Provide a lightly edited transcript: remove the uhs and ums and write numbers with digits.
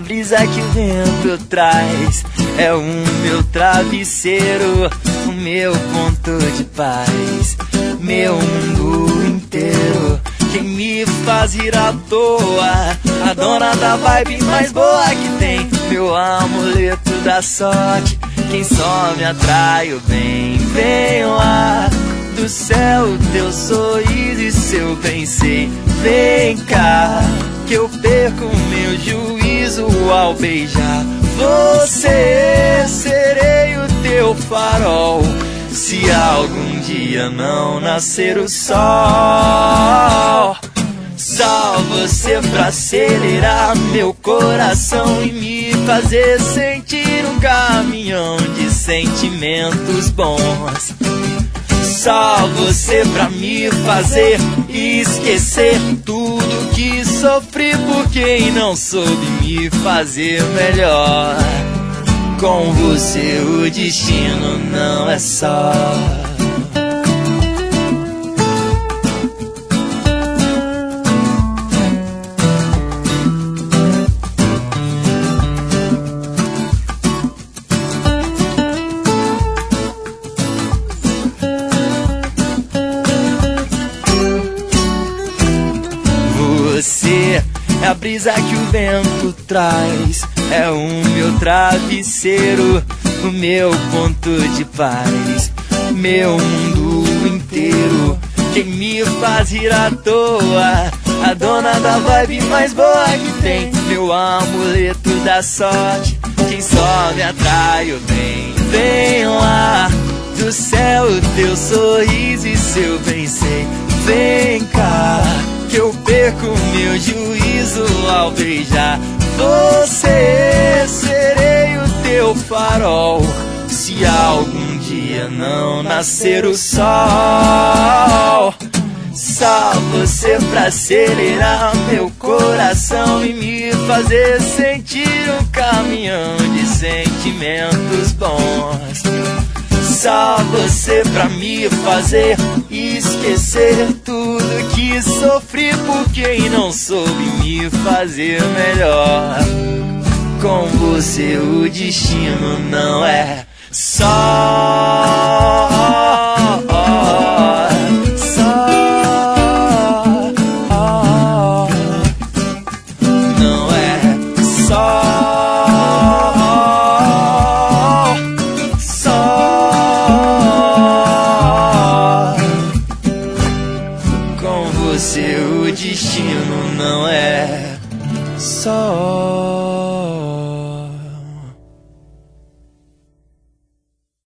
brisa que o vento traz é o meu travesseiro, o meu ponto de paz, meu mundo inteiro. Quem me faz rir à toa, a dona da vibe mais boa que tem, meu amuleto da sorte, quem só me atrai o bem. Vem lá do céu teu sorriso e seu pensei, vem cá que eu perco meu juízo ao beijar você. Serei o teu farol se algum dia não nascer o sol. Só você pra acelerar meu coração e me fazer sentir um caminhão de sentimentos bons. Só você pra me fazer esquecer tudo que sofri por quem não soube me fazer melhor. Com você o destino não é só. Você é a brisa que o vento traz, é o meu travesseiro, o meu ponto de paz, meu mundo inteiro. Quem me faz rir à toa, a dona da vibe mais boa que tem, meu amuleto da sorte, quem só me atrai o bem. Vem lá do céu teu sorriso e seu pensei, vem cá que eu perco meu juízo ao beijar você. Serei o teu farol se algum dia não nascer o sol. Só você pra acelerar meu coração e me fazer sentir um caminhão de sentimentos bons. Só você pra me fazer esquecer tudo que sofri por quem não soube me fazer melhor. Com você o destino não é só. Não é só. Com você o destino não é só.